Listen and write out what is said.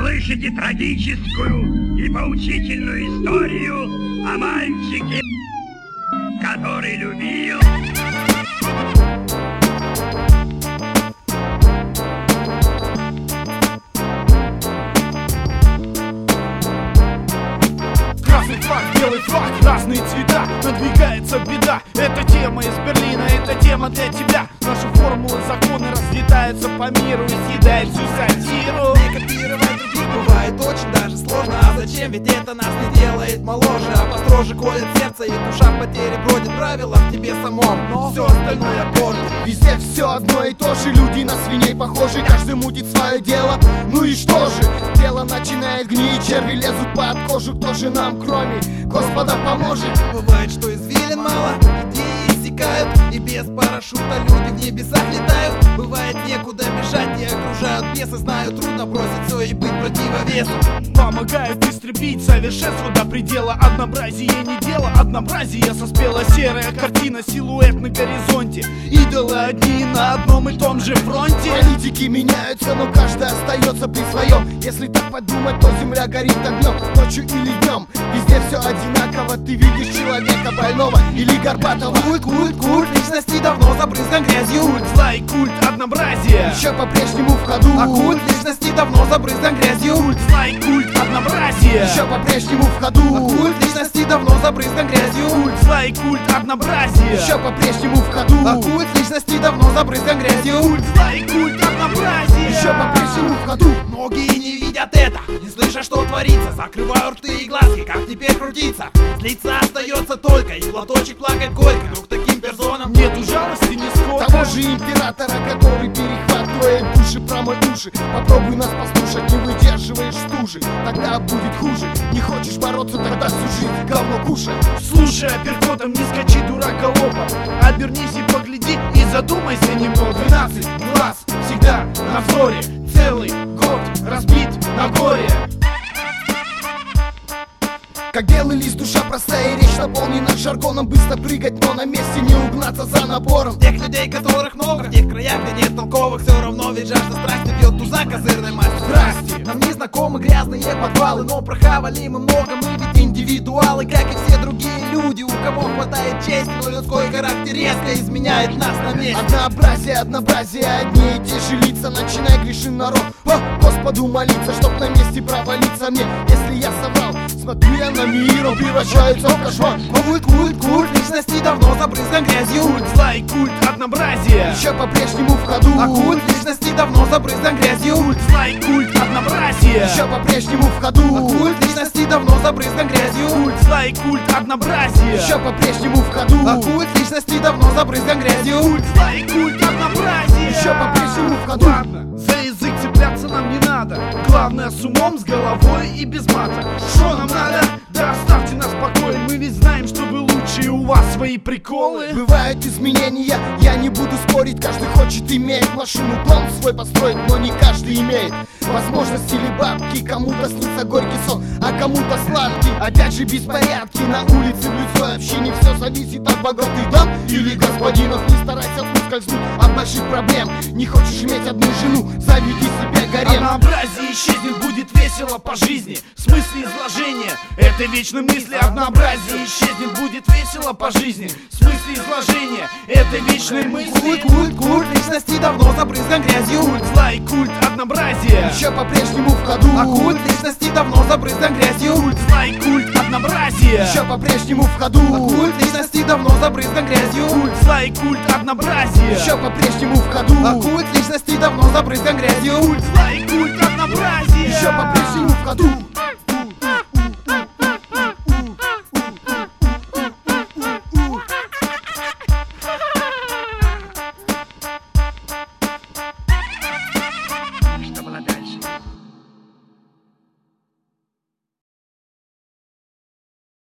услышите трагическую и поучительную историю о мальчике, который любил... Красный флаг, белый флаг, разные цвета, надвигается беда. Это тема из Берлина, это тема для тебя. Наши формулы, законы разлетаются по миру и съедают всю сатиру. Не копировать других бывает очень даже сложно. А зачем? Ведь это нас не делает моложе. А построже колет сердце и душа в потере бродит. Правила в тебе самом, но все остальное позже. Везде все одно и то же, люди на свиней похожи. Каждый мутит свое дело, ну и что же? Дело начинает гнить, черви лезут под кожу. Кто же нам, кроме Господа, поможет? Бывает, что извилин мало, идеи иссякают, и без парашюта люди в небесах летают. Бывает, некуда бежать, и окружают бесы. Знаю, трудно бросить все и быть противовесом. Помогает истребить совершенство до предела. Однообразие не дело, однообразие соспела. Серая картина, силуэт на горизонте. Идолы одни на одном и том же фронте. Политики меняются, но каждый остается при своем. Если так подумать, то земля горит огнем, ночью или днем. Везде все одинаково, ты видишь человека больного или горбатого. Культ личности давно забрызган грязью. Культ зла и культ однообразия Еще по-прежнему в ходу. А культ личности давно забрызган грязью. Культ зла и культ однообразия Еще по-прежнему в ходу. А культ личности давно забрызган грязью. Культ зла и культ однообразия Еще по-прежнему в ходу. А культ личности давно забрызган грязью. Культ зла и культ однообразия Еще по-прежнему в ходу. Многие не видят это, не слыша, что творится. Закрываю рты и глазки, как теперь крутиться. Злиться остается только и глоточек плакать горько. Вдруг таким персонам нету жалости нисколько. Того же императора, который перехватывает души, промой уши. Попробуй нас послушать, не выдерживаешь стужи. Тогда будет хуже. Не хочешь бороться, тогда всю жизнь говно кушай. Слушай, апперкотом не скачи, дурак галопом. Обернись и погляди, и задумайся немного. 12 глаз всегда на взоре. Целый год разбит на горе. Как белый лист, душа простая, речь наполнена жаргоном. Быстро прыгать, но на месте не угнаться за набором. Тех людей, которых много, в тех краях, где нет толковых. Все равно ведь жажда страсти бьет туза козырной масти. Здрасте! Нам не знакомы грязные подвалы, но прохавали мы много. Мы ведь индивидуалы, как и все другие люди. У кого хватает чести, но людской характер резко изменяет нас на месте. Однообразие, одни и те же лица. Начинай, грешен народ, Господу молиться, чтоб на месте провалиться мне. Если я соврал, смотрю я на мир, он превращается в кошмар. Культ личности давно забрызган грязью. Культ зла и культ однообразия Еще по-прежнему в ходу. А культ личности давно забрызган грязью. Культ зла и культ однообразия Еще по-прежнему в ходу. А культ личности давно забрызган грязью. Культ зла и культ однообразия Еще по-прежнему в ходу. А культ личности давно забрызган грязью. Культ зла и культ однообразия Еще по-прежнему в ходу. Ладно, за язык цепляться нам не надо. Главное с умом, с головой и без мата. Что нам надо? Да оставьте нас в покое. Мы ведь знаем, что вы лучше, и у вас свои приколы. Бывают изменения, я не буду спорить. Каждый хочет иметь машину, дом свой построить, но не каждый имеет возможности или бабки. Кому-то снится горький сон, а кому-то сладкий. Опять же беспорядки на улице, в людской общине. Все зависит от богатых дам или господинов. Не старайся ускользнуть от больших проблем. Не хочешь иметь одну жену, заведи себе гарем. Однообразие исчезнет, будет весело по жизни. В смысле изложения этой вечной мысли. Однообразие исчезнет, будет весело по жизни. В смысле изложения этой вечной мысли. Культ личности давно забрызган грязью. Культ зла и культ однообразия Еще по-прежнему в ходу. А культ личности давно забрызган грязью. Культ зла и культ однообразия Еще по-прежнему в ходу. А культ личности давно забрызган грязью. Культ зла и культ однообразия Еще по-прежнему в ходу. А культ личности давно забрызган грязью. Культ зла и культ однообразия Еще по-прежнему в ходу.